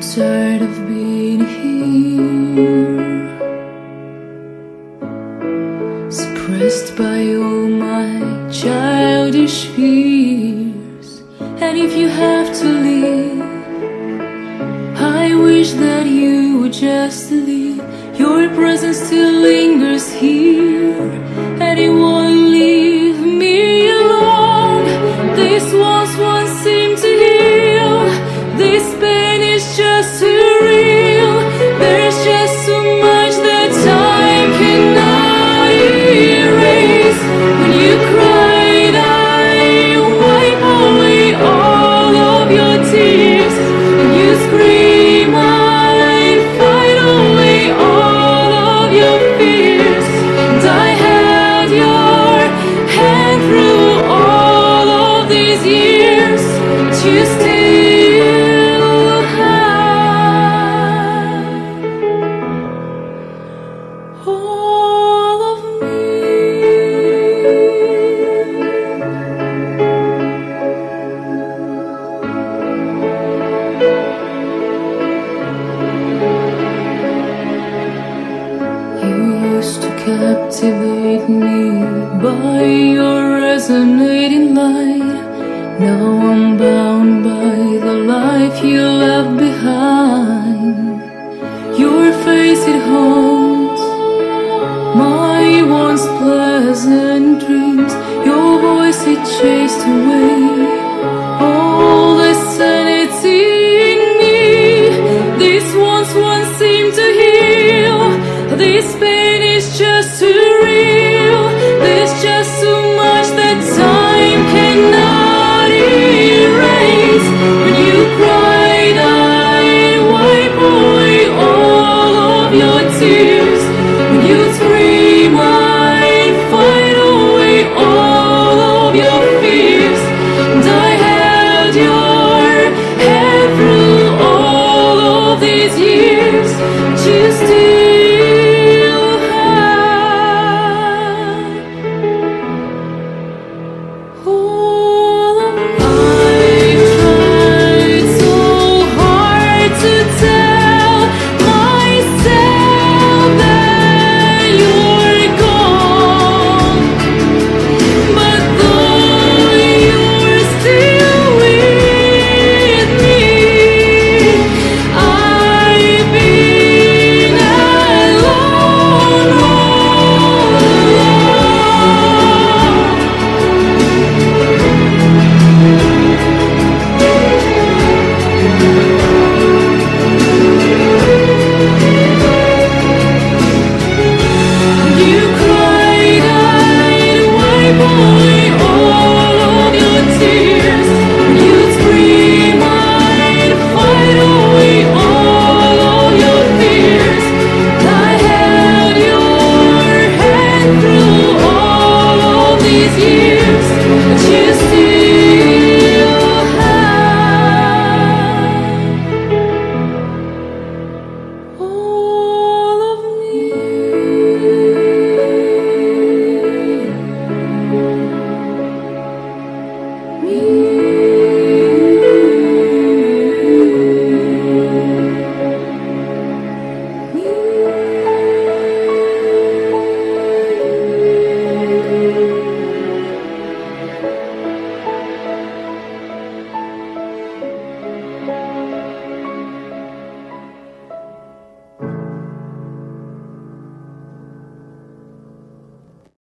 tired of being here, suppressed by all my childish fears. And if you have to leave, I wish that you would just leave. Your presence still lingers here, and it won't leave me alone. This was once seemed to heal. This pain is just too real. There's just so much that time cannot erase. When you cried, I wipe away all of your tears. When you scream, I fight away all of your fears. And I held your hand through all of these years, but you still have all of me. You used to captivate me by your resonating light. Now I'm bound by the life you left behind. Your face, it haunts my once pleasant dreams. Your voice, it chased away all the sanity in me. This once seemed to heal. This pain is just too real. There's just so much that time cannot erase. When you cried, I wipe away all of your tears. When you scream, I fight away all of your fears. And I held your hand through all of these years.